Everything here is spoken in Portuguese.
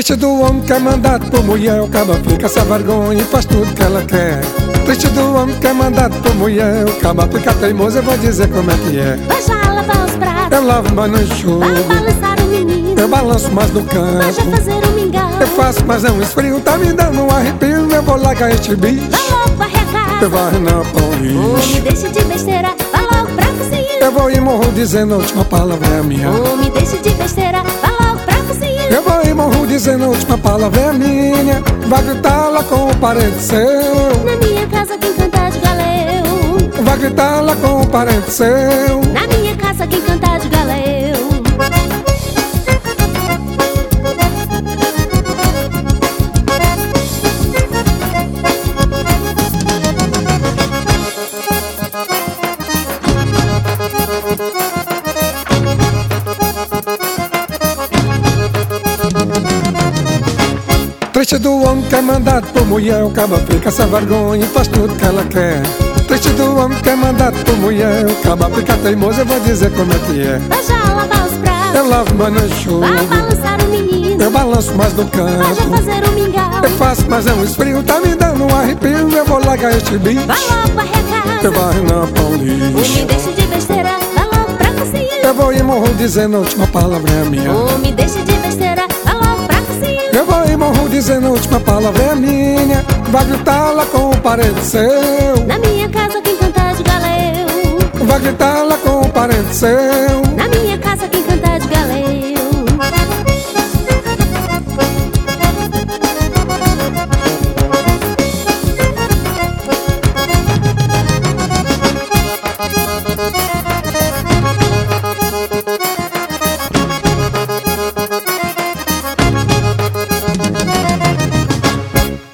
Triste do homem que é mandado por mulher, o caba fica sem vergonha e faz tudo que ela quer. Triste do homem que é mandado por mulher, o caba fica teimoso, eu vou dizer como é que é. Vai já lavar os pratos, Eu lavo, mas não enxugo. vai balançar o menino, Eu balanço mais no vai já campo. fazer o mingau. Eu faço, mas é um esfrio, tá me dando um arrepio. Eu vou largar este bicho, Vai logo varrer a casa, eu varro na pão homem, deixe de besteira, vai logo pra cozinha. Eu vou e morro dizendo a última palavra é minha. Homem, deixe de besteira, vai logo pra cozinha. Eu vou e morro dizendo a última palavra é minha. Vai gritar lá com o parente seu. Na minha casa quem canta de galeu. Vai gritar lá com o parente seu. Na minha casa quem canta de galeu. Triste do homem que é mandado por mulher, o caba fica sem vergonha e faz tudo que ela quer. Triste do homem que é mandado por mulher, o caba fica teimoso, eu vou dizer como é que é. Vai já lavar os pratos, Eu lavo, mas não enxugo. vai balançar o menino, Eu balanço mais no vai já campo. fazer o mingau. Eu faço, mas é um esfrio, tá me dando um arrepio. Eu vou largar este bicho, Vai logo varrer a eu casa, varro na pão homem, lixo. deixe de besteira, vai logo pra cozinha. Eu vou e morro dizendo a última palavra é minha. Homem, deixe de besteira, vai logo pra cozinha. Eu vou e morro dizendo a última palavra é minha. Vai gritar lá com o parente seu. Na minha casa quem canta de galeu. Vai gritar lá com o parente seu.